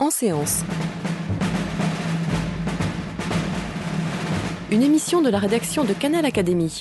En séance. Une émission de la rédaction de Canal Académie.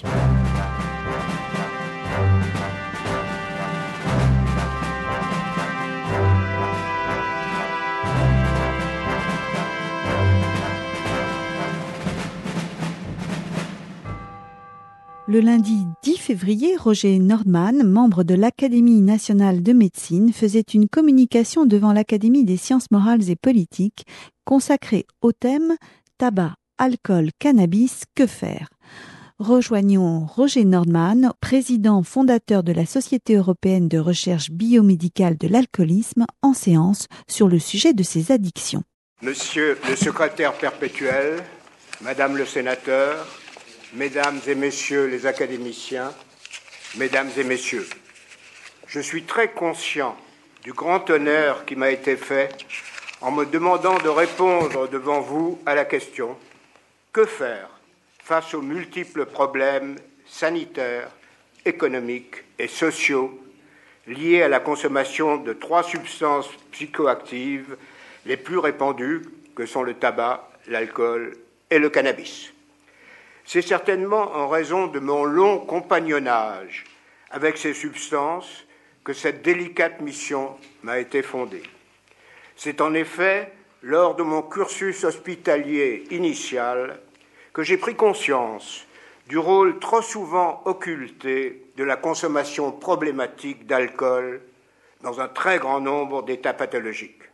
Le lundi 10 février, Roger Nordman, membre de l'Académie nationale de médecine, faisait une communication devant l'Académie des sciences morales et politiques consacrée au thème « Tabac, alcool, cannabis, que faire ?» Rejoignons Roger Nordman, président fondateur de la Société européenne de recherche biomédicale de l'alcoolisme, en séance sur le sujet de ces addictions. Monsieur le secrétaire perpétuel, Madame le sénateur, Mesdames et Messieurs les académiciens, Mesdames et Messieurs, je suis très conscient du grand honneur qui m'a été fait en me demandant de répondre devant vous à la question « Que faire face aux multiples problèmes sanitaires, économiques et sociaux liés à la consommation de 3 substances psychoactives les plus répandues que sont le tabac, l'alcool et le cannabis ?» C'est certainement en raison de mon long compagnonnage avec ces substances que cette délicate mission m'a été fondée. C'est en effet lors de mon cursus hospitalier initial que j'ai pris conscience du rôle trop souvent occulté de la consommation problématique d'alcool dans un très grand nombre d'états pathologiques.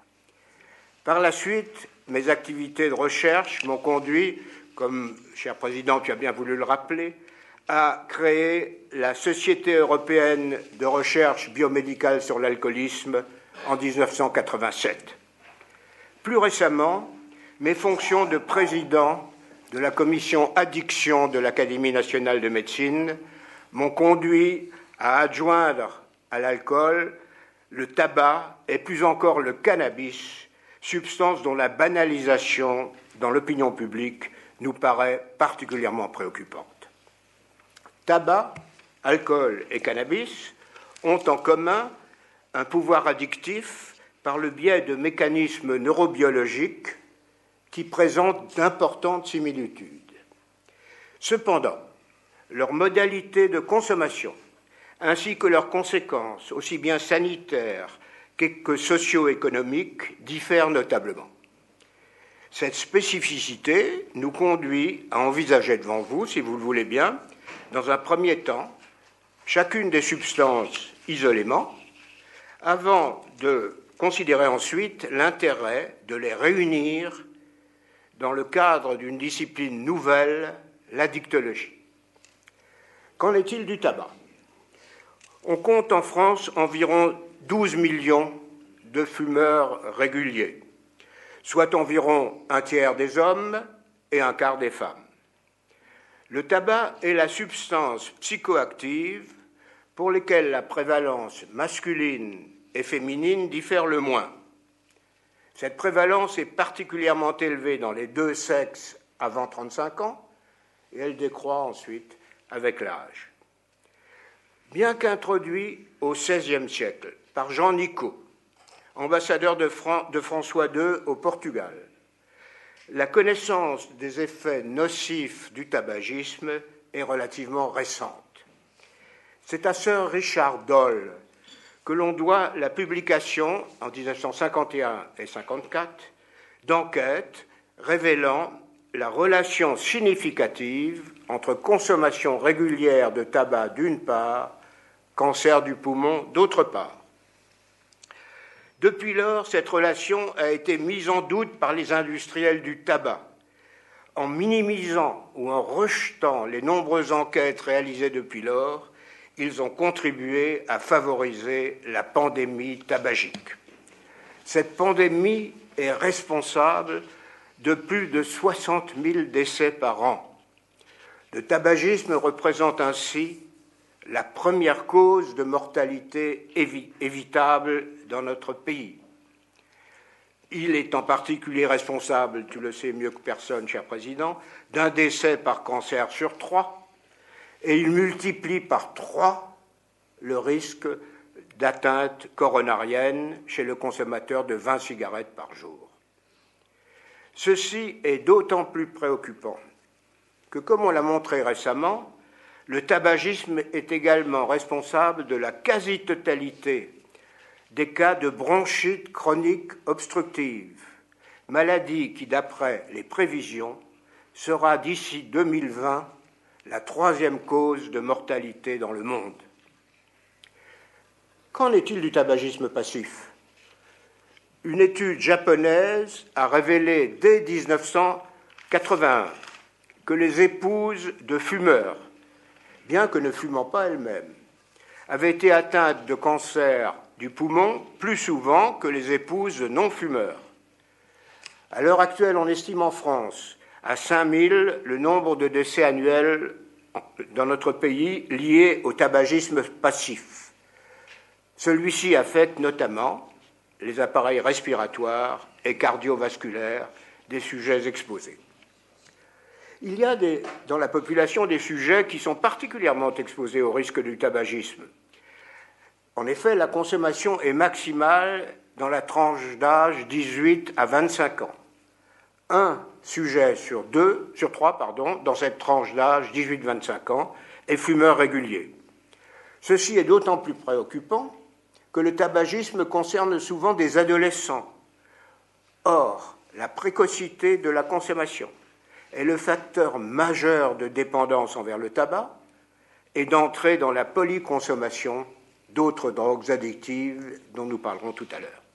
Par la suite, mes activités de recherche m'ont conduit, comme, cher Président, tu as bien voulu le rappeler, à créer la Société européenne de recherche biomédicale sur l'alcoolisme en 1987. Plus récemment, mes fonctions de président de la commission addiction de l'Académie nationale de médecine m'ont conduit à adjoindre à l'alcool le tabac et plus encore le cannabis, substance dont la banalisation dans l'opinion publique nous paraît particulièrement préoccupante. Tabac, alcool et cannabis ont en commun un pouvoir addictif par le biais de mécanismes neurobiologiques qui présentent d'importantes similitudes. Cependant, leurs modalités de consommation, ainsi que leurs conséquences, aussi bien sanitaires que socio-économiques, diffèrent notablement. Cette spécificité nous conduit à envisager devant vous, si vous le voulez bien, dans un premier temps, chacune des substances isolément, avant de considérer ensuite l'intérêt de les réunir dans le cadre d'une discipline nouvelle, l'addictologie. Qu'en est-il du tabac ? On compte en France environ 12 millions de fumeurs réguliers, soit environ un tiers des hommes et un quart des femmes. Le tabac est la substance psychoactive pour laquelle la prévalence masculine et féminine diffère le moins. Cette prévalence est particulièrement élevée dans les deux sexes avant 35 ans et elle décroît ensuite avec l'âge. Bien qu'introduit au XVIe siècle par Jean Nicot, ambassadeur de François II au Portugal, la connaissance des effets nocifs du tabagisme est relativement récente. C'est à Sir Richard Doll que l'on doit la publication, en 1951 et 1954, d'enquêtes révélant la relation significative entre consommation régulière de tabac d'une part, cancer du poumon d'autre part. Depuis lors, cette relation a été mise en doute par les industriels du tabac, en minimisant ou en rejetant les nombreuses enquêtes réalisées depuis lors. Ils ont contribué à favoriser la pandémie tabagique. Cette pandémie est responsable de plus de 60 000 décès par an. Le tabagisme représente ainsi la première cause de mortalité évitable dans notre pays. Il est en particulier responsable, tu le sais mieux que personne, cher Président, d'un décès par cancer sur 3, et il multiplie par 3 le risque d'atteinte coronarienne chez le consommateur de 20 cigarettes par jour. Ceci est d'autant plus préoccupant que, comme on l'a montré récemment, le tabagisme est également responsable de la quasi-totalité des cas de bronchite chronique obstructive, maladie qui, d'après les prévisions, sera d'ici 2020 la 3e cause de mortalité dans le monde. Qu'en est-il du tabagisme passif ? Une étude japonaise a révélé dès 1981 que les épouses de fumeurs, bien que ne fumant pas elles-mêmes, avaient été atteintes de cancer du poumon plus souvent que les épouses non-fumeurs. À l'heure actuelle, on estime en France à 5000 le nombre de décès annuels dans notre pays liés au tabagisme passif. Celui-ci affecte notamment les appareils respiratoires et cardiovasculaires des sujets exposés. Il y a dans la population des sujets qui sont particulièrement exposés au risque du tabagisme. En effet, la consommation est maximale dans la tranche d'âge 18 à 25 ans. Un sujet sur trois, dans cette tranche d'âge 18-25 ans est fumeur régulier. Ceci est d'autant plus préoccupant que le tabagisme concerne souvent des adolescents. Or, la précocité de la consommation est le facteur majeur de dépendance envers le tabac et d'entrée dans la polyconsommation d'autres drogues addictives dont nous parlerons tout à l'heure.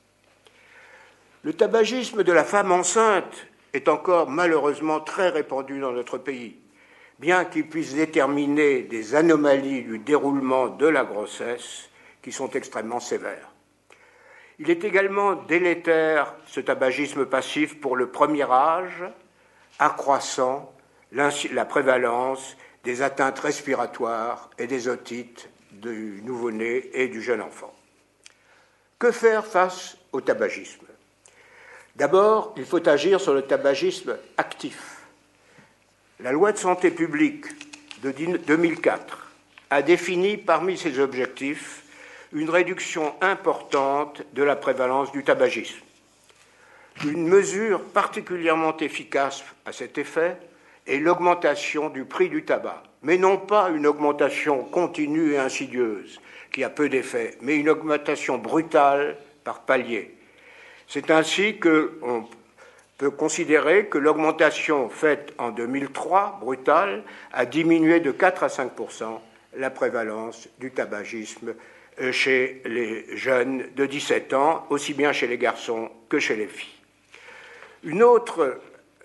Le tabagisme de la femme enceinte est encore malheureusement très répandu dans notre pays, bien qu'il puisse déterminer des anomalies du déroulement de la grossesse qui sont extrêmement sévères. Il est également délétère, ce tabagisme passif, pour le premier âge, accroissant la prévalence des atteintes respiratoires et des otites du nouveau-né et du jeune enfant. Que faire face au tabagisme ? D'abord, il faut agir sur le tabagisme actif. La loi de santé publique de 2004 a défini parmi ses objectifs une réduction importante de la prévalence du tabagisme. Une mesure particulièrement efficace à cet effet est l'augmentation du prix du tabac, mais non pas une augmentation continue et insidieuse qui a peu d'effet, mais une augmentation brutale par palier. C'est ainsi qu'on peut considérer que l'augmentation faite en 2003, brutale, a diminué de 4 à 5% la prévalence du tabagisme chez les jeunes de 17 ans, aussi bien chez les garçons que chez les filles. Une autre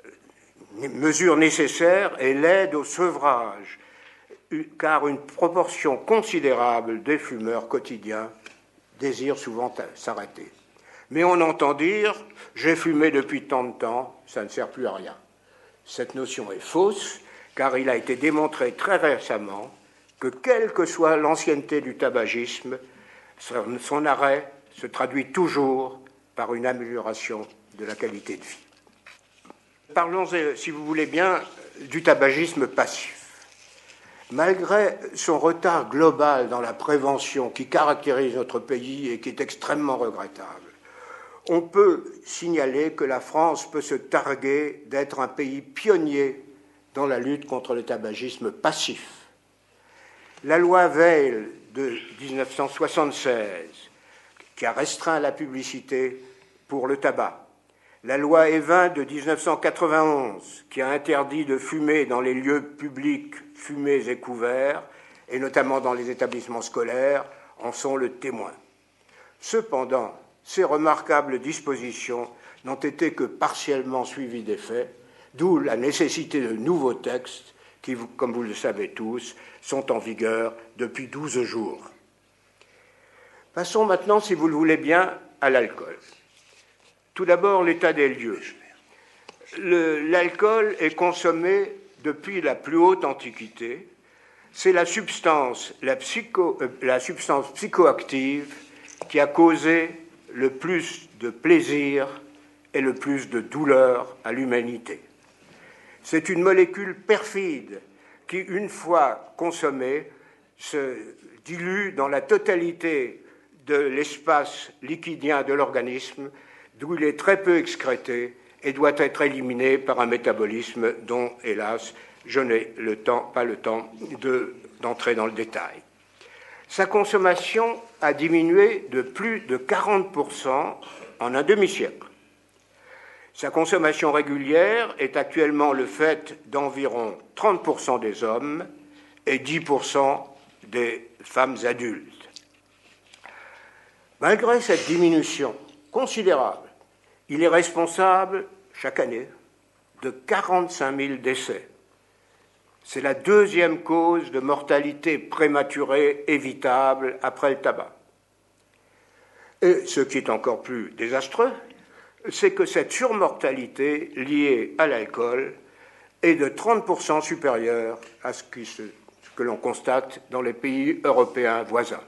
mesure nécessaire est l'aide au sevrage, car une proportion considérable des fumeurs quotidiens désirent souvent s'arrêter. Mais on entend dire « j'ai fumé depuis tant de temps, ça ne sert plus à rien ». Cette notion est fausse, car il a été démontré très récemment que, quelle que soit l'ancienneté du tabagisme, son arrêt se traduit toujours par une amélioration de la qualité de vie. Parlons, si vous voulez bien, du tabagisme passif. Malgré son retard global dans la prévention qui caractérise notre pays et qui est extrêmement regrettable, on peut signaler que la France peut se targuer d'être un pays pionnier dans la lutte contre le tabagisme passif. La loi Veil de 1976, qui a restreint la publicité pour le tabac, la loi Evin de 1991, qui a interdit de fumer dans les lieux publics fumés et couverts, et notamment dans les établissements scolaires, en sont le témoin. Cependant, ces remarquables dispositions n'ont été que partiellement suivies d'effet, d'où la nécessité de nouveaux textes qui, comme vous le savez tous, sont en vigueur depuis 12 jours. Passons maintenant, si vous le voulez bien, à l'alcool. Tout d'abord, l'état des lieux. L'alcool est consommé depuis la plus haute antiquité. C'est la substance psychoactive qui a causé le plus de plaisir et le plus de douleur à l'humanité. C'est une molécule perfide qui, une fois consommée, se dilue dans la totalité de l'espace liquidien de l'organisme, d'où il est très peu excrété et doit être éliminé par un métabolisme dont, hélas, je n'ai pas le temps d'entrer dans le détail. Sa consommation a diminué de plus de 40% en un demi-siècle. Sa consommation régulière est actuellement le fait d'environ 30% des hommes et 10% des femmes adultes. Malgré cette diminution considérable, il est responsable chaque année de 45 000 décès. C'est la deuxième cause de mortalité prématurée évitable après le tabac. Et ce qui est encore plus désastreux, c'est que cette surmortalité liée à l'alcool est de 30% supérieure à ce que l'on constate dans les pays européens voisins.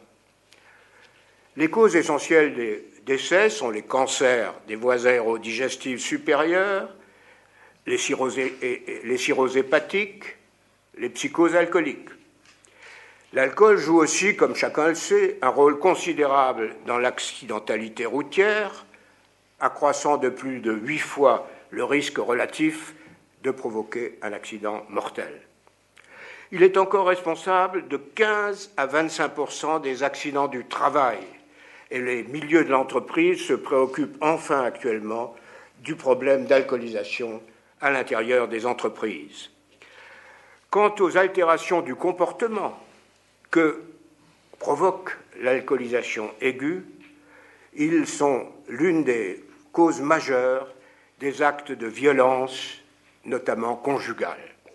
Les causes essentielles des décès sont les cancers des voies aérodigestives supérieures, les cirrhoses hépatiques, les psychoses alcooliques. L'alcool joue aussi, comme chacun le sait, un rôle considérable dans l'accidentalité routière, accroissant de plus de 8 fois le risque relatif de provoquer un accident mortel. Il est encore responsable de 15 à 25% des accidents du travail, et les milieux de l'entreprise se préoccupent enfin actuellement du problème d'alcoolisation à l'intérieur des entreprises. Quant aux altérations du comportement que provoque l'alcoolisation aiguë, ils sont l'une des causes majeures des actes de violence, notamment conjugale.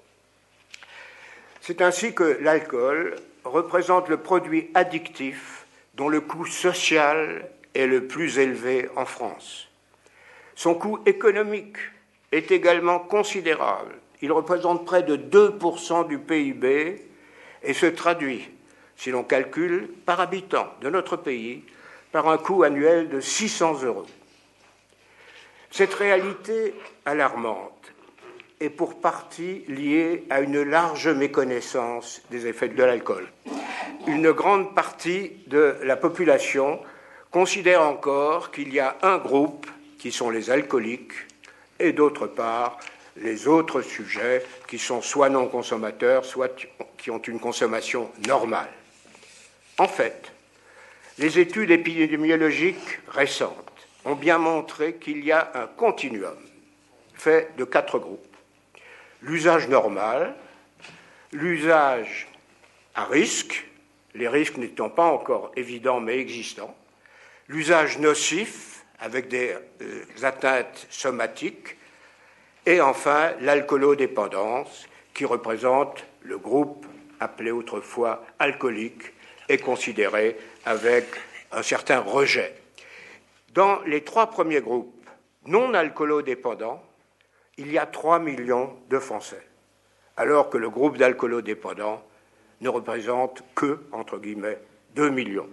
C'est ainsi que l'alcool représente le produit addictif dont le coût social est le plus élevé en France. Son coût économique est également considérable. Il représente près de 2% du PIB et se traduit, si l'on calcule, par habitant de notre pays, par un coût annuel de 600 €. Cette réalité alarmante est pour partie liée à une large méconnaissance des effets de l'alcool. Une grande partie de la population considère encore qu'il y a un groupe qui sont les alcooliques et d'autre part les autres sujets qui sont soit non consommateurs, soit qui ont une consommation normale. En fait, les études épidémiologiques récentes ont bien montré qu'il y a un continuum fait de 4 groupes. L'usage normal, l'usage à risque, les risques n'étant pas encore évidents mais existants, l'usage nocif avec des atteintes somatiques, et enfin l'alcoolodépendance qui représente le groupe appelé autrefois alcoolique et considéré avec un certain rejet. Dans les 3 premiers groupes non alcoolodépendants, il y a 3 millions de Français, alors que le groupe d'alcoolodépendants ne représente que, entre guillemets, 2 millions.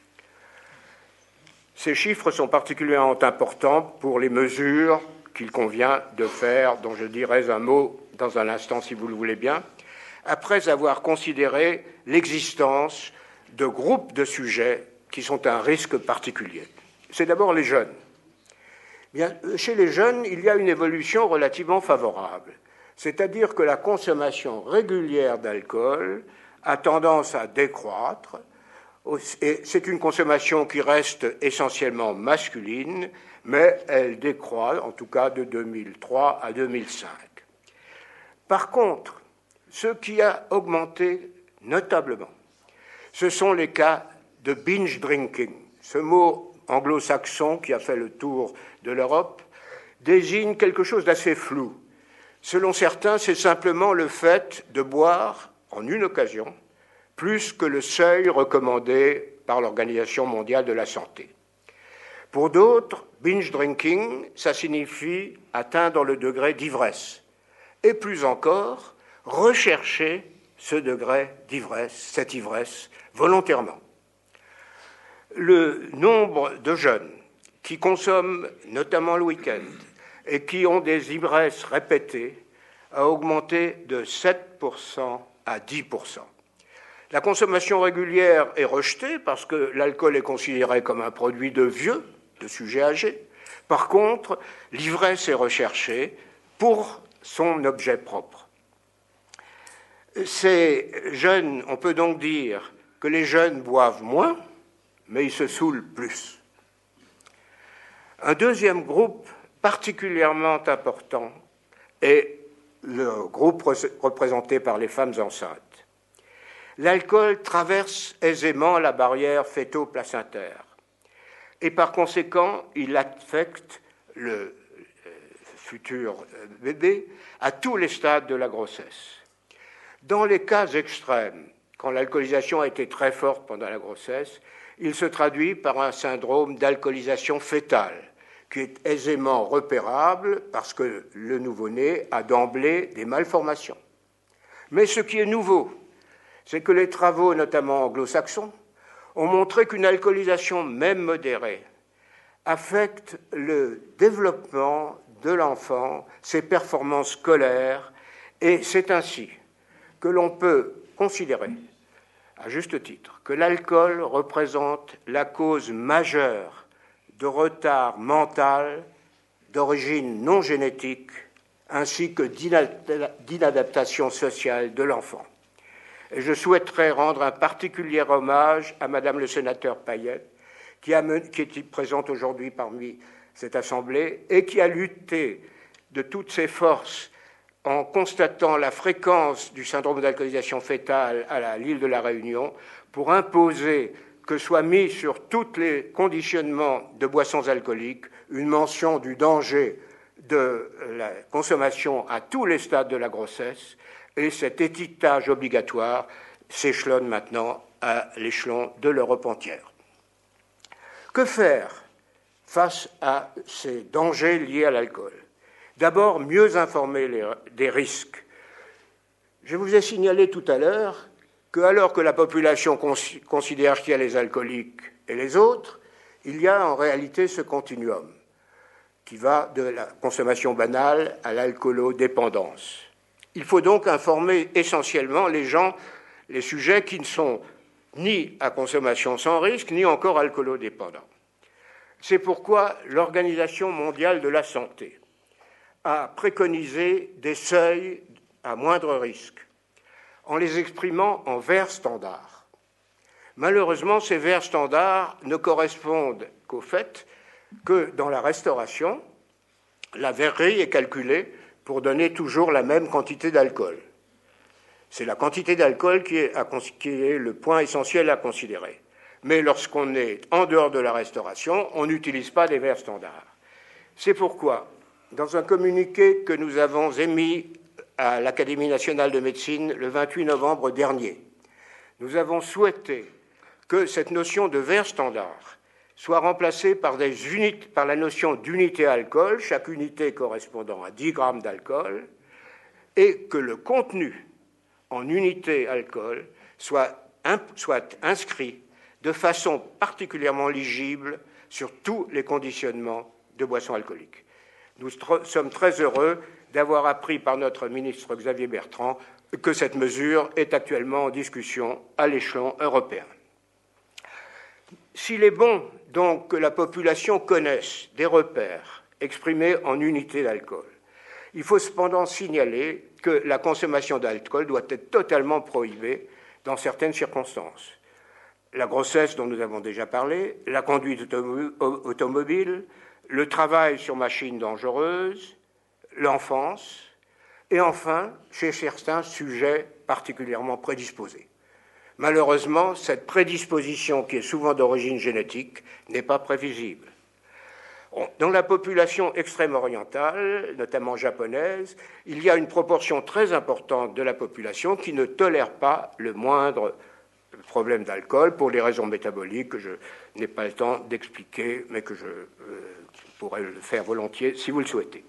Ces chiffres sont particulièrement importants pour les mesures qu'il convient de faire, dont je dirai un mot dans un instant si vous le voulez bien, après avoir considéré l'existence de groupes de sujets qui sont un risque particulier. C'est d'abord les jeunes. Bien, chez les jeunes, il y a une évolution relativement favorable, c'est-à-dire que la consommation régulière d'alcool a tendance à décroître, et c'est une consommation qui reste essentiellement masculine, mais elle décroît, en tout cas de 2003 à 2005. Par contre, ce qui a augmenté notablement, ce sont les cas de binge drinking. Ce mot anglo-saxon qui a fait le tour de l'Europe désigne quelque chose d'assez flou. Selon certains, c'est simplement le fait de boire en une occasion plus que le seuil recommandé par l'Organisation mondiale de la santé. Pour d'autres, binge drinking, ça signifie atteindre le degré d'ivresse. Et plus encore, rechercher ce degré d'ivresse, cette ivresse, volontairement. Le nombre de jeunes qui consomment, notamment le week-end, et qui ont des ivresses répétées, a augmenté de 7% à 10%. La consommation régulière est rejetée parce que l'alcool est considéré comme un produit de vieux, de sujet âgé. Par contre, l'ivresse est recherchée pour son objet propre. Ces jeunes, on peut donc dire que les jeunes boivent moins, mais ils se saoulent plus. Un deuxième groupe particulièrement important est le groupe représenté par les femmes enceintes. L'alcool traverse aisément la barrière fœto-placentaire et par conséquent, il affecte le futur bébé à tous les stades de la grossesse. Dans les cas extrêmes, quand l'alcoolisation a été très forte pendant la grossesse, il se traduit par un syndrome d'alcoolisation fœtale qui est aisément repérable parce que le nouveau-né a d'emblée des malformations. Mais ce qui est nouveau, c'est que les travaux, notamment anglo-saxons, ont montré qu'une alcoolisation, même modérée, affecte le développement de l'enfant, ses performances scolaires, et c'est ainsi que l'on peut considérer, à juste titre, que l'alcool représente la cause majeure de retard mental d'origine non génétique ainsi que d'inadaptation sociale de l'enfant. Et je souhaiterais rendre un particulier hommage à Madame le sénateur Payette, qui est présente aujourd'hui parmi cette Assemblée et qui a lutté de toutes ses forces en constatant la fréquence du syndrome d'alcoolisation fœtale à l'île de la Réunion pour imposer que soit mis sur tous les conditionnements de boissons alcooliques une mention du danger de la consommation à tous les stades de la grossesse, et cet étiquetage obligatoire s'échelonne maintenant à l'échelon de l'Europe entière. Que faire face à ces dangers liés à l'alcool? D'abord, mieux informer des risques. Je vous ai signalé tout à l'heure que, alors que la population considère qu'il y a les alcooliques et les autres, il y a en réalité ce continuum qui va de la consommation banale à l'alcoolodépendance. Il faut donc informer essentiellement les gens, les sujets qui ne sont ni à consommation sans risque, ni encore alcoolodépendants. C'est pourquoi l'Organisation mondiale de la santé a préconisé des seuils à moindre risque, en les exprimant en verres standards. Malheureusement, ces verres standards ne correspondent qu'au fait que dans la restauration, la verrerie est calculée pour donner toujours la même quantité d'alcool. C'est la quantité d'alcool qui est le point essentiel à considérer. Mais lorsqu'on est en dehors de la restauration, on n'utilise pas des verres standards. C'est pourquoi, dans un communiqué que nous avons émis à l'Académie nationale de médecine le 28 novembre dernier, nous avons souhaité que cette notion de verre standard soit remplacée par la notion d'unité alcool, chaque unité correspondant à 10 grammes d'alcool, et que le contenu en unité alcool soit inscrit de façon particulièrement lisible sur tous les conditionnements de boissons alcooliques. Nous sommes très heureux d'avoir appris par notre ministre Xavier Bertrand que cette mesure est actuellement en discussion à l'échelon européen. S'il est bon donc que la population connaisse des repères exprimés en unités d'alcool, il faut cependant signaler que la consommation d'alcool doit être totalement prohibée dans certaines circonstances. La grossesse dont nous avons déjà parlé, la conduite automobile, le travail sur machines dangereuses, l'enfance, et enfin, chez certains sujets particulièrement prédisposés. Malheureusement, cette prédisposition, qui est souvent d'origine génétique, n'est pas prévisible. Dans la population extrême-orientale, notamment japonaise, il y a une proportion très importante de la population qui ne tolère pas le moindre problème d'alcool pour des raisons métaboliques que je n'ai pas le temps d'expliquer, mais que je pourrais le faire volontiers si vous le souhaitez.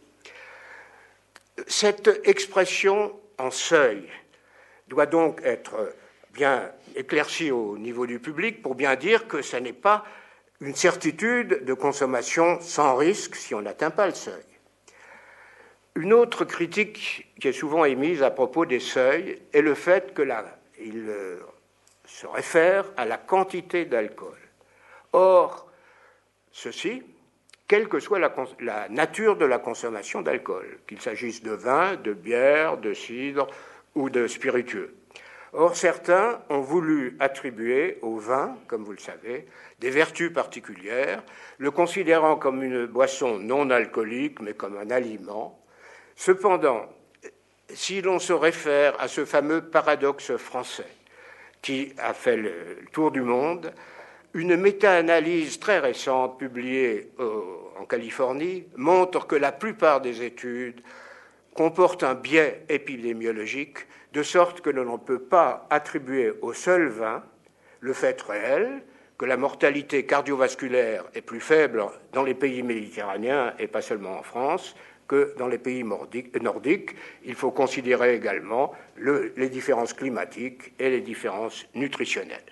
Cette expression en seuil doit donc être bien éclaircie au niveau du public pour bien dire que ce n'est pas une certitude de consommation sans risque si on n'atteint pas le seuil. Une autre critique qui est souvent émise à propos des seuils est le fait que se réfère à la quantité d'alcool. Or, ceci, quelle que soit la nature de la consommation d'alcool, qu'il s'agisse de vin, de bière, de cidre ou de spiritueux. Or, certains ont voulu attribuer au vin, comme vous le savez, des vertus particulières, le considérant comme une boisson non alcoolique, mais comme un aliment. Cependant, si l'on se réfère à ce fameux paradoxe français qui a fait le tour du monde, une méta-analyse très récente publiée en Californie montre que la plupart des études comportent un biais épidémiologique, de sorte que l'on ne peut pas attribuer au seul vin le fait réel que la mortalité cardiovasculaire est plus faible dans les pays méditerranéens et pas seulement en France que dans les pays nordiques. Il faut considérer également les différences climatiques et les différences nutritionnelles.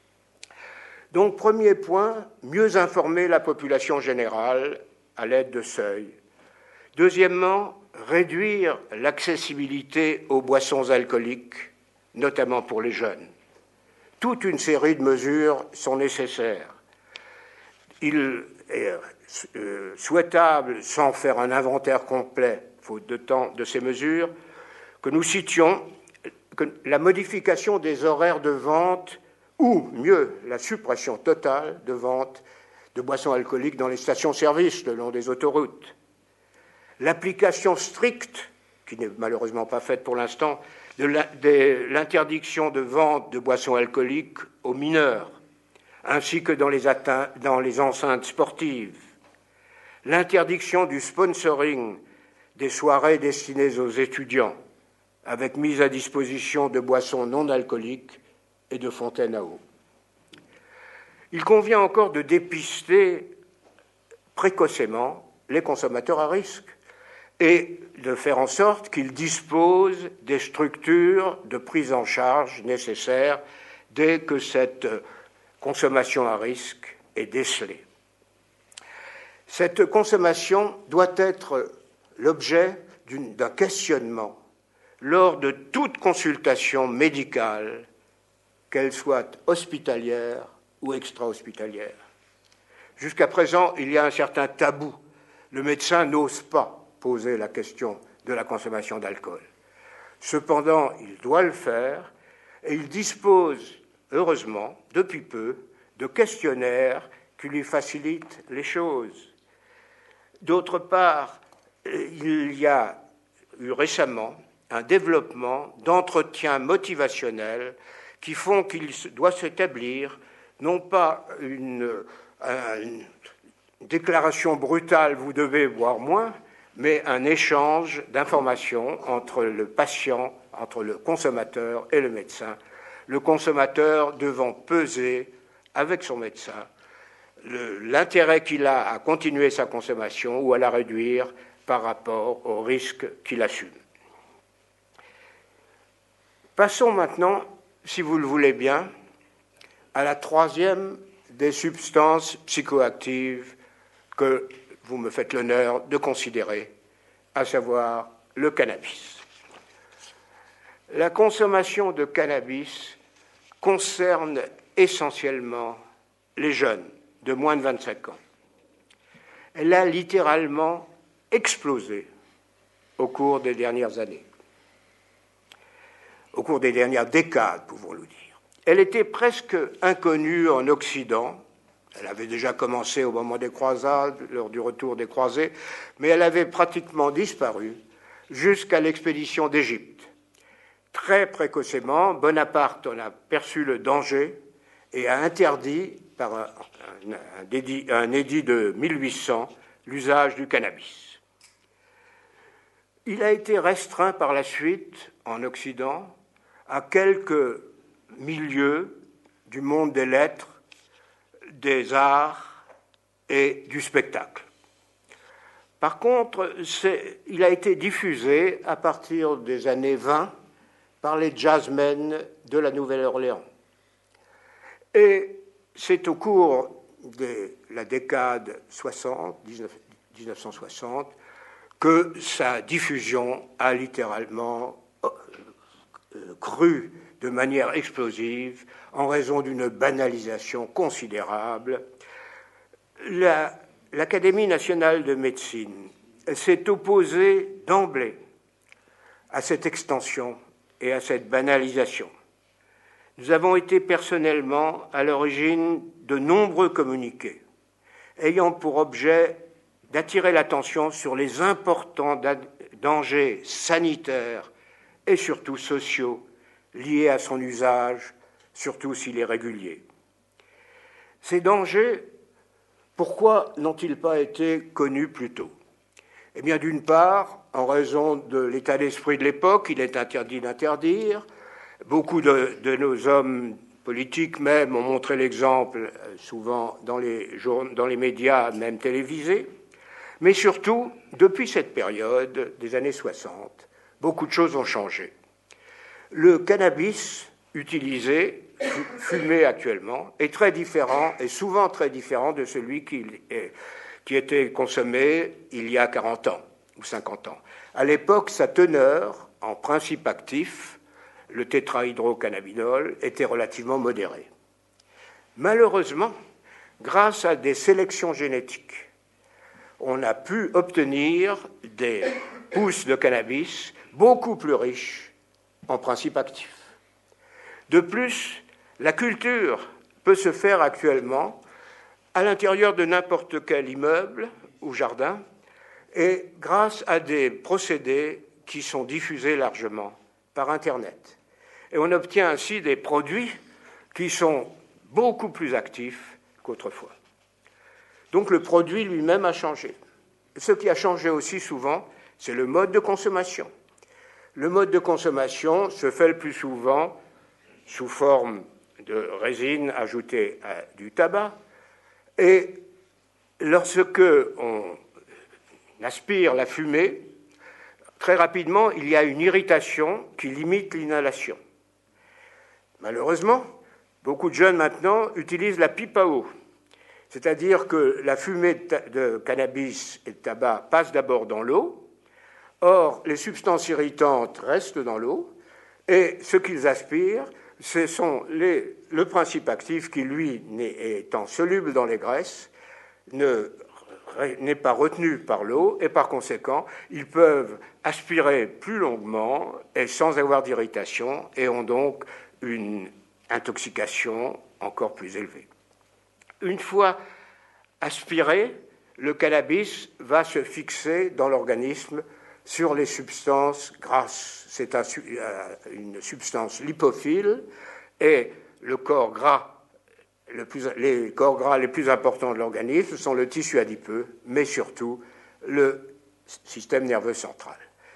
Donc, premier point, mieux informer la population générale à l'aide de seuils. Deuxièmement, réduire l'accessibilité aux boissons alcooliques, notamment pour les jeunes. Toute une série de mesures sont nécessaires. Il est souhaitable, sans faire un inventaire complet, faute de temps, de ces mesures, que nous citions que la modification des horaires de vente ou, mieux, la suppression totale de vente de boissons alcooliques dans les stations-service le long des autoroutes. L'application stricte, qui n'est malheureusement pas faite pour l'instant, de l'interdiction de vente de boissons alcooliques aux mineurs, ainsi que dans les enceintes sportives. L'interdiction du sponsoring des soirées destinées aux étudiants, avec mise à disposition de boissons non alcooliques et de fontaines à eau. Il convient encore de dépister précocement les consommateurs à risque et de faire en sorte qu'ils disposent des structures de prise en charge nécessaires dès que cette consommation à risque est décelée. Cette consommation doit être l'objet d'un questionnement lors de toute consultation médicale, qu'elle soit hospitalière ou extra-hospitalière. Jusqu'à présent, il y a un certain tabou. Le médecin n'ose pas poser la question de la consommation d'alcool. Cependant, il doit le faire et il dispose, heureusement, depuis peu, de questionnaires qui lui facilitent les choses. D'autre part, il y a eu récemment un développement d'entretiens motivationnels qui font qu'il doit s'établir non pas une déclaration brutale « vous devez boire moins », mais un échange d'informations entre le patient, entre le consommateur et le médecin, le consommateur devant peser avec son médecin l'intérêt qu'il a à continuer sa consommation ou à la réduire par rapport au risque qu'il assume. Passons maintenant, si vous le voulez bien, à la troisième des substances psychoactives que vous me faites l'honneur de considérer, à savoir le cannabis. La consommation de cannabis concerne essentiellement les jeunes de moins de 25 ans. Elle a littéralement explosé au cours des dernières années, au cours des dernières décades, pouvons-nous dire. Elle était presque inconnue en Occident. Elle avait déjà commencé au moment des croisades, lors du retour des croisés, mais elle avait pratiquement disparu jusqu'à l'expédition d'Égypte. Très précocement, Bonaparte en a perçu le danger et a interdit, par un édit de 1800, l'usage du cannabis. Il a été restreint par la suite, en Occident, à quelques milieux du monde des lettres, des arts et du spectacle. Par contre, il a été diffusé à partir des années 20 par les jazzmen de la Nouvelle-Orléans. Et c'est au cours de la décade 1960, que sa diffusion a littéralement cru de manière explosive en raison d'une banalisation considérable. L'Académie nationale de médecine s'est opposée d'emblée à cette extension et à cette banalisation. Nous avons été personnellement à l'origine de nombreux communiqués ayant pour objet d'attirer l'attention sur les importants dangers sanitaires et surtout sociaux liés à son usage, surtout s'il est régulier. Ces dangers, pourquoi n'ont-ils pas été connus plus tôt ? Eh bien, d'une part, en raison de l'état d'esprit de l'époque, il est interdit d'interdire. Beaucoup de nos hommes politiques même ont montré l'exemple, souvent dans les médias, même télévisés. Mais surtout, depuis cette période des années 60, beaucoup de choses ont changé. Le cannabis utilisé, fumé actuellement, est très différent, et souvent très différent de celui qui était consommé il y a 40 ans ou 50 ans. À l'époque, sa teneur en principe actif, le tétrahydrocannabinol, était relativement modérée. Malheureusement, grâce à des sélections génétiques, on a pu obtenir des pousses de cannabis beaucoup plus riches en principe actif. De plus, la culture peut se faire actuellement à l'intérieur de n'importe quel immeuble ou jardin et grâce à des procédés qui sont diffusés largement par Internet. Et on obtient ainsi des produits qui sont beaucoup plus actifs qu'autrefois. Donc le produit lui-même a changé. Ce qui a changé aussi souvent, c'est le mode de consommation. Le mode de consommation se fait le plus souvent sous forme de résine ajoutée à du tabac. Et lorsque on aspire la fumée, très rapidement, il y a une irritation qui limite l'inhalation. Malheureusement, beaucoup de jeunes maintenant utilisent la pipe à eau, c'est-à-dire que la fumée de cannabis et de tabac passe d'abord dans l'eau. Or, les substances irritantes restent dans l'eau et ce qu'ils aspirent, ce sont le principe actif qui, lui, étant soluble dans les graisses, n'est pas retenu par l'eau et par conséquent, ils peuvent aspirer plus longuement et sans avoir d'irritation et ont donc une intoxication encore plus élevée. Une fois aspiré, le cannabis va se fixer dans l'organisme sur les substances grasses. C'est une substance lipophile et les corps gras les plus importants de l'organisme sont le tissu adipeux, mais surtout le système nerveux central.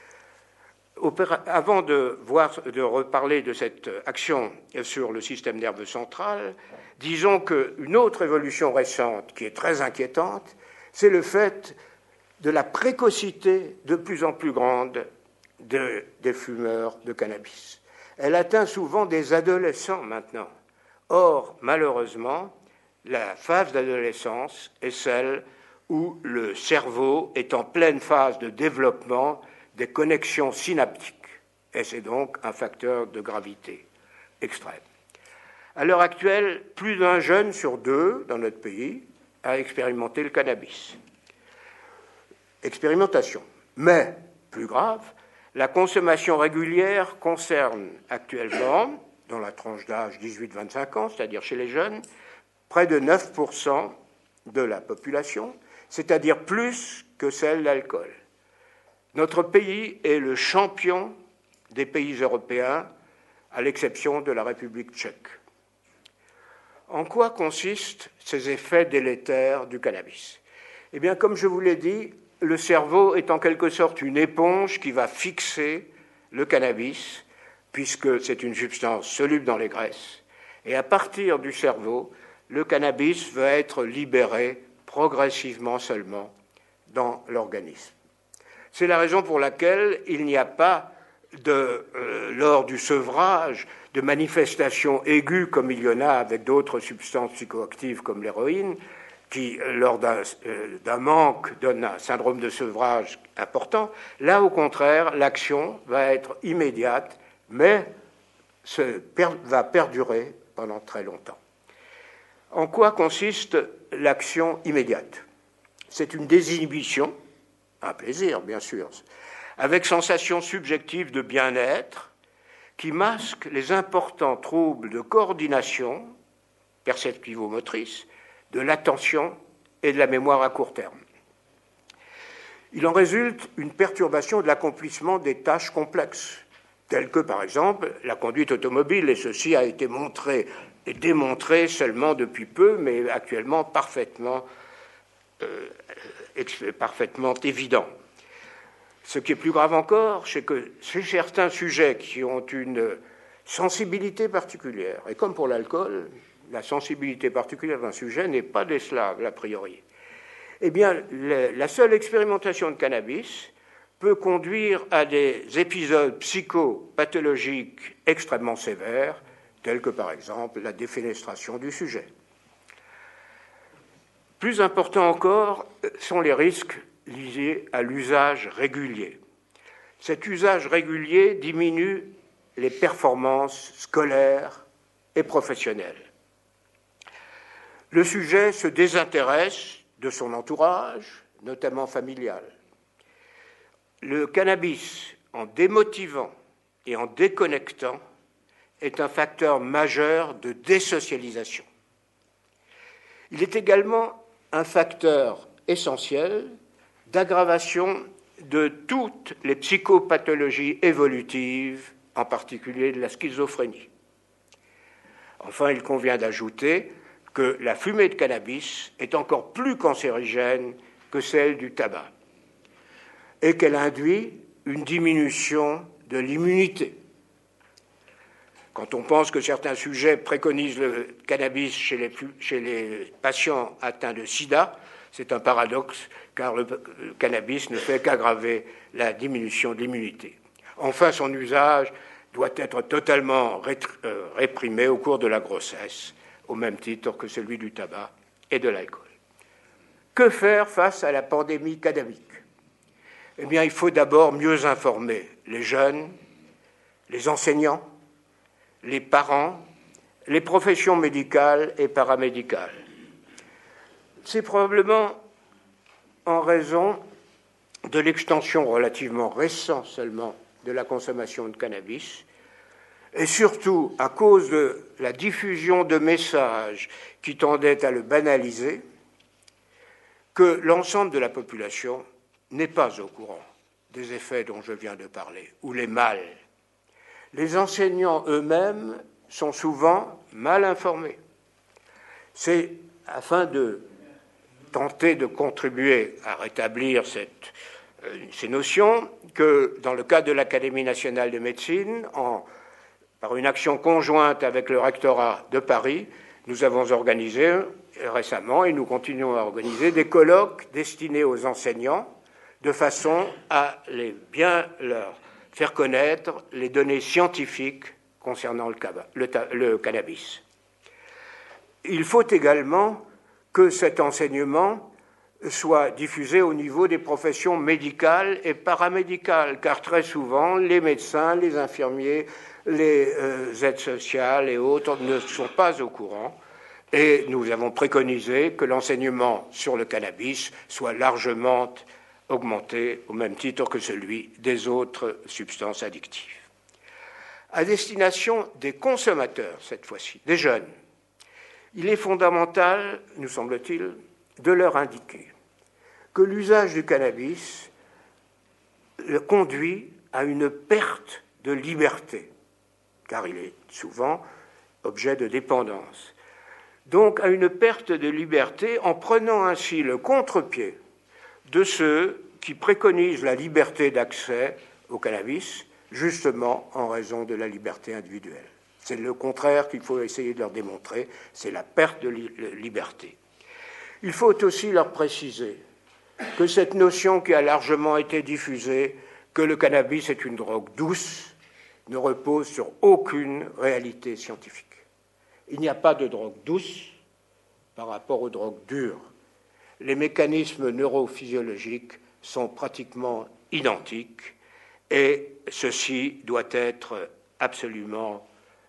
Avant de reparler de cette action sur le système nerveux central, disons qu'une autre évolution récente qui est très inquiétante, c'est le fait de la précocité de plus en plus grande des fumeurs de cannabis. Elle atteint souvent des adolescents maintenant. Or, malheureusement, la phase d'adolescence est celle où le cerveau est en pleine phase de développement des connexions synaptiques, et c'est donc un facteur de gravité extrême. À l'heure actuelle, plus d'un jeune sur deux dans notre pays a expérimenté le cannabis. Expérimentation. Mais, plus grave, la consommation régulière concerne actuellement, dans la tranche d'âge 18-25 ans, c'est-à-dire chez les jeunes, près de 9% de la population, c'est-à-dire plus que celle d'alcool. Notre pays est le champion des pays européens, à l'exception de la République tchèque. En quoi consistent ces effets délétères du cannabis ? Eh bien, comme je vous l'ai dit, le cerveau est en quelque sorte une éponge qui va fixer le cannabis, puisque c'est une substance soluble dans les graisses. Et à partir du cerveau, le cannabis va être libéré progressivement seulement dans l'organisme. C'est la raison pour laquelle il n'y a pas, lors du sevrage, de manifestations aiguës comme il y en a avec d'autres substances psychoactives comme l'héroïne, qui, lors d'un manque, donne un syndrome de sevrage important. Là, au contraire, l'action va être immédiate, mais va perdurer pendant très longtemps. En quoi consiste l'action immédiate? C'est une désinhibition, un plaisir bien sûr, avec sensation subjective de bien-être qui masque les importants troubles de coordination perceptivo-motrice, de l'attention et de la mémoire à court terme. Il en résulte une perturbation de l'accomplissement des tâches complexes, telles que, par exemple, la conduite automobile, et ceci a été montré et démontré seulement depuis peu, mais actuellement parfaitement évident. Ce qui est plus grave encore, c'est que chez certains sujets qui ont une sensibilité particulière, et comme pour l'alcool, la sensibilité particulière d'un sujet n'est pas décelable a priori, eh bien, la seule expérimentation de cannabis peut conduire à des épisodes psychopathologiques extrêmement sévères, tels que par exemple la défenestration du sujet. Plus important encore sont les risques liés à l'usage régulier. Cet usage régulier diminue les performances scolaires et professionnelles. Le sujet se désintéresse de son entourage, notamment familial. Le cannabis, en démotivant et en déconnectant, est un facteur majeur de désocialisation. Il est également un facteur essentiel d'aggravation de toutes les psychopathologies évolutives, en particulier de la schizophrénie. Enfin, il convient d'ajouter que la fumée de cannabis est encore plus cancérigène que celle du tabac et qu'elle induit une diminution de l'immunité. Quand on pense que certains sujets préconisent le cannabis chez les patients atteints de sida, c'est un paradoxe, car le cannabis ne fait qu'aggraver la diminution de l'immunité. Enfin, son usage doit être totalement réprimé au cours de la grossesse, au même titre que celui du tabac et de l'alcool. Que faire face à la pandémie cannabique? Eh bien, il faut d'abord mieux informer les jeunes, les enseignants, les parents, les professions médicales et paramédicales. C'est probablement en raison de l'extension relativement récente seulement de la consommation de cannabis, et surtout à cause de la diffusion de messages qui tendaient à le banaliser, que l'ensemble de la population n'est pas au courant des effets dont je viens de parler, ou les mal. Les enseignants eux-mêmes sont souvent mal informés. C'est afin de tenter de contribuer à rétablir ces notions que, dans le cadre de l'Académie nationale de médecine, par une action conjointe avec le rectorat de Paris, nous avons organisé récemment, et nous continuons à organiser, des colloques destinés aux enseignants de façon à bien leur faire connaître les données scientifiques concernant le cannabis. Il faut également que cet enseignement soit diffusé au niveau des professions médicales et paramédicales, car très souvent, les médecins, les infirmiers, les aides sociales et autres ne sont pas au courant. Et nous avons préconisé que l'enseignement sur le cannabis soit largement augmenté au même titre que celui des autres substances addictives. À destination des consommateurs, cette fois-ci, des jeunes, il est fondamental, nous semble-t-il, de leur indiquer que l'usage du cannabis conduit à une perte de liberté, car il est souvent objet de dépendance. Donc à une perte de liberté en prenant ainsi le contre-pied de ceux qui préconisent la liberté d'accès au cannabis, justement en raison de la liberté individuelle. C'est le contraire qu'il faut essayer de leur démontrer, c'est la perte de liberté. Il faut aussi leur préciser que cette notion qui a largement été diffusée, que le cannabis est une drogue douce, ne repose sur aucune réalité scientifique. Il n'y a pas de drogue douce par rapport aux drogues dures. Les mécanismes neurophysiologiques sont pratiquement identiques et ceci doit être absolument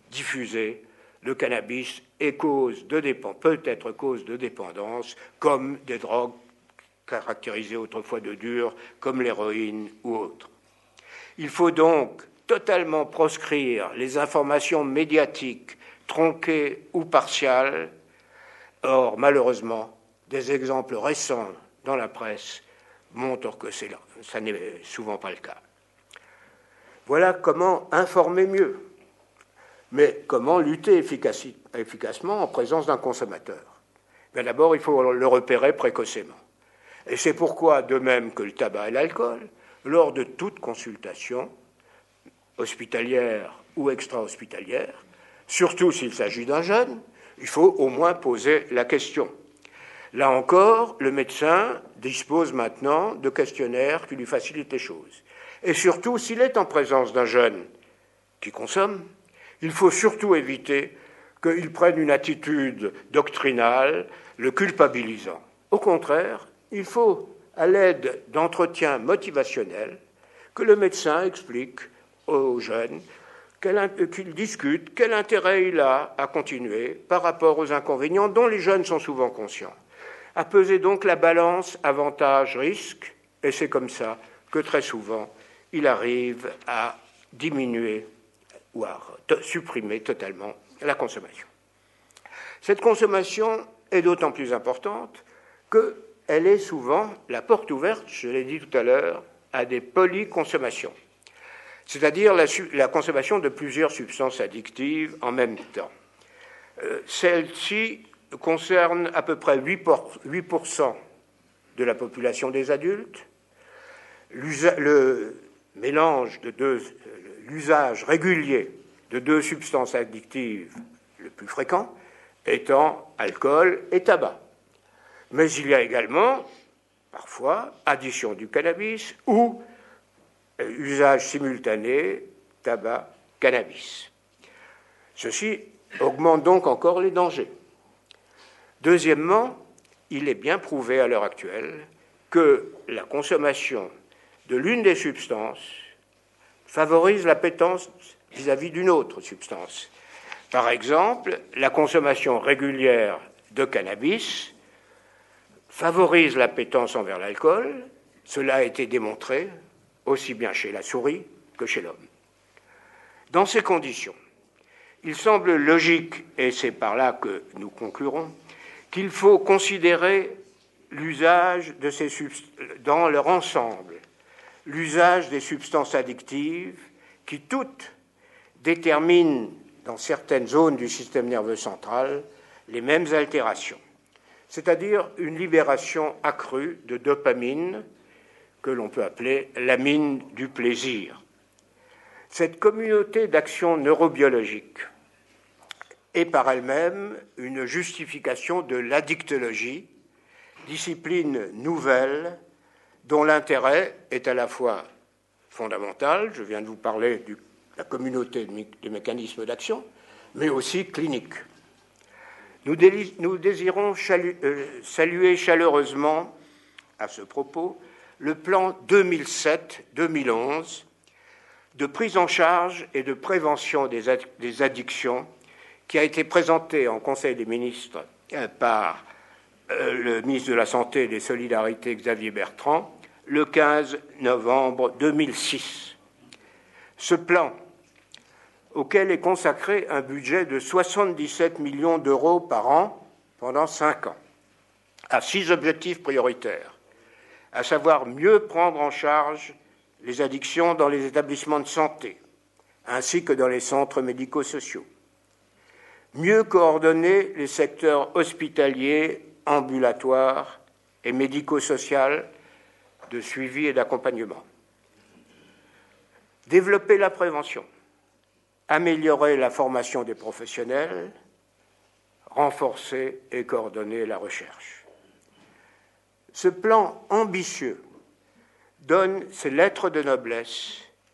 diffusé, le cannabis peut être cause de dépendance, comme des drogues caractérisées autrefois de dures, comme l'héroïne ou autres. Il faut donc totalement proscrire les informations médiatiques tronquées ou partiales. Or, malheureusement, des exemples récents dans la presse montrent que ça n'est souvent pas le cas. Voilà comment informer mieux. Mais comment lutter efficacement en présence d'un consommateur? Bien d'abord, il faut le repérer précocement. Et c'est pourquoi, de même que le tabac et l'alcool, lors de toute consultation, hospitalière ou extra-hospitalière, surtout s'il s'agit d'un jeune, il faut au moins poser la question. Là encore, le médecin dispose maintenant de questionnaires qui lui facilitent les choses. Et surtout, s'il est en présence d'un jeune qui consomme, il faut surtout éviter qu'il prenne une attitude doctrinale, le culpabilisant. Au contraire, il faut, à l'aide d'entretiens motivationnels, que le médecin explique aux jeunes, qu'il discute, quel intérêt il a à continuer par rapport aux inconvénients dont les jeunes sont souvent conscients. À peser donc la balance avantage-risque, et c'est comme ça que très souvent il arrive à diminuer ou à supprimer totalement la consommation. Cette consommation est d'autant plus importante qu'elle est souvent la porte ouverte, je l'ai dit tout à l'heure, à des polyconsommations, c'est-à-dire la consommation de plusieurs substances addictives en même temps. Celle-ci concerne à peu près 8% de la population des adultes. Le mélange l'usage régulier de deux substances addictives le plus fréquent étant alcool et tabac. Mais il y a également, parfois, addition du cannabis ou usage simultané tabac-cannabis. Ceci augmente donc encore les dangers. Deuxièmement, il est bien prouvé à l'heure actuelle que la consommation de l'une des substances favorise l'appétence vis-à-vis d'une autre substance. Par exemple, la consommation régulière de cannabis favorise l'appétence envers l'alcool. Cela a été démontré aussi bien chez la souris que chez l'homme. Dans ces conditions, il semble logique, et c'est par là que nous conclurons, qu'il faut considérer l'usage de ces dans leur ensemble, l'usage des substances addictives qui toutes déterminent dans certaines zones du système nerveux central les mêmes altérations, c'est-à-dire une libération accrue de dopamine que l'on peut appeler l'amine du plaisir. Cette communauté d'action neurobiologique est par elle-même une justification de l'addictologie, discipline nouvelle dont l'intérêt est à la fois fondamental, je viens de vous parler de la communauté des mécanismes d'action, mais aussi clinique. Nous désirons saluer chaleureusement, à ce propos, le plan 2007-2011 de prise en charge et de prévention des addictions qui a été présenté en Conseil des ministres par le ministre de la Santé et des Solidarités, Xavier Bertrand, le 15 novembre 2006. Ce plan, auquel est consacré un budget de 77 millions d'euros par an pendant 5 ans, a 6 objectifs prioritaires, à savoir mieux prendre en charge les addictions dans les établissements de santé, ainsi que dans les centres médico-sociaux, mieux coordonner les secteurs hospitaliers, ambulatoires et médico-social de suivi et d'accompagnement, développer la prévention, améliorer la formation des professionnels, renforcer et coordonner la recherche. Ce plan ambitieux donne ses lettres de noblesse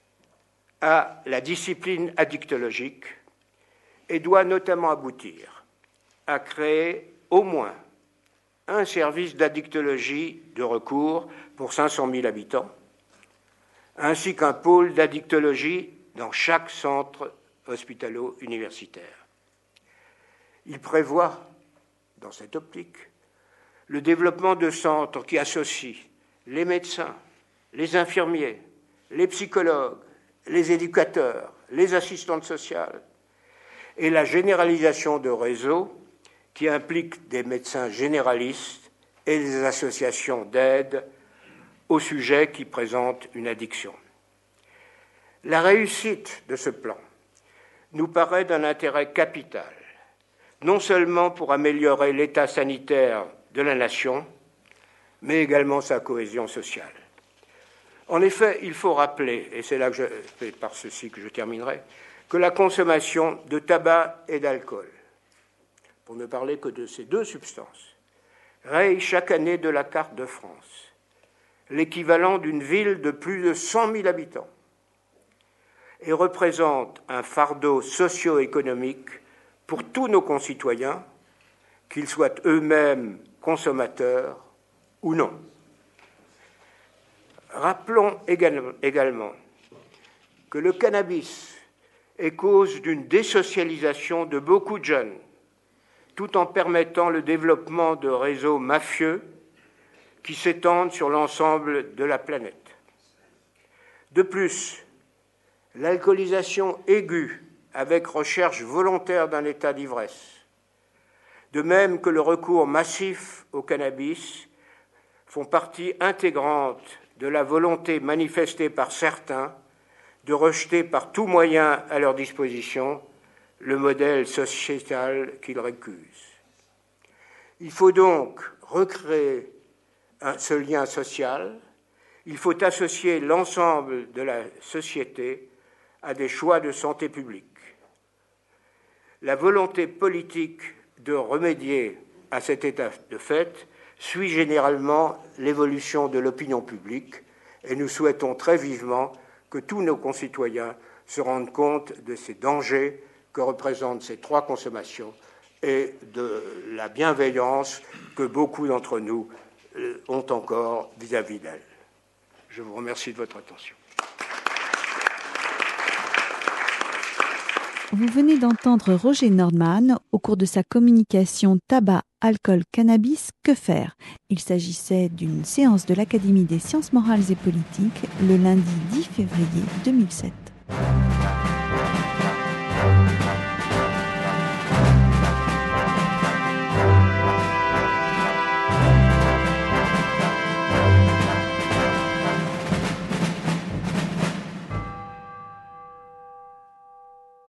à la discipline addictologique et doit notamment aboutir à créer au moins un service d'addictologie de recours pour 500 000 habitants, ainsi qu'un pôle d'addictologie dans chaque centre hospitalo-universitaire. Il prévoit, dans cette optique, le développement de centres qui associent les médecins, les infirmiers, les psychologues, les éducateurs, les assistantes sociales, et la généralisation de réseaux qui impliquent des médecins généralistes et des associations d'aide aux sujets qui présentent une addiction. La réussite de ce plan nous paraît d'un intérêt capital, non seulement pour améliorer l'état sanitaire de la nation, mais également sa cohésion sociale. En effet, il faut rappeler, et c'est là que c'est par ceci que je terminerai, que la consommation de tabac et d'alcool, pour ne parler que de ces deux substances, raye chaque année de la carte de France l'équivalent d'une ville de plus de 100 000 habitants et représente un fardeau socio-économique pour tous nos concitoyens, qu'ils soient eux-mêmes consommateurs ou non. Rappelons également que le cannabis est cause d'une désocialisation de beaucoup de jeunes, tout en permettant le développement de réseaux mafieux qui s'étendent sur l'ensemble de la planète. De plus, l'alcoolisation aiguë avec recherche volontaire d'un état d'ivresse, de même que le recours massif au cannabis, font partie intégrante de la volonté manifestée par certains de rejeter par tout moyen à leur disposition le modèle sociétal qu'ils récusent. Il faut donc recréer ce lien social, il faut associer l'ensemble de la société à des choix de santé publique. La volonté politique de remédier à cet état de fait suit généralement l'évolution de l'opinion publique et nous souhaitons très vivement que tous nos concitoyens se rendent compte de ces dangers que représentent ces trois consommations et de la bienveillance que beaucoup d'entre nous ont encore vis-à-vis d'elles. Je vous remercie de votre attention. Vous venez d'entendre Roger Nordman au cours de sa communication Tabac, alcool, cannabis, que faire ? Il s'agissait d'une séance de l'Académie des sciences morales et politiques le lundi 10 février 2007.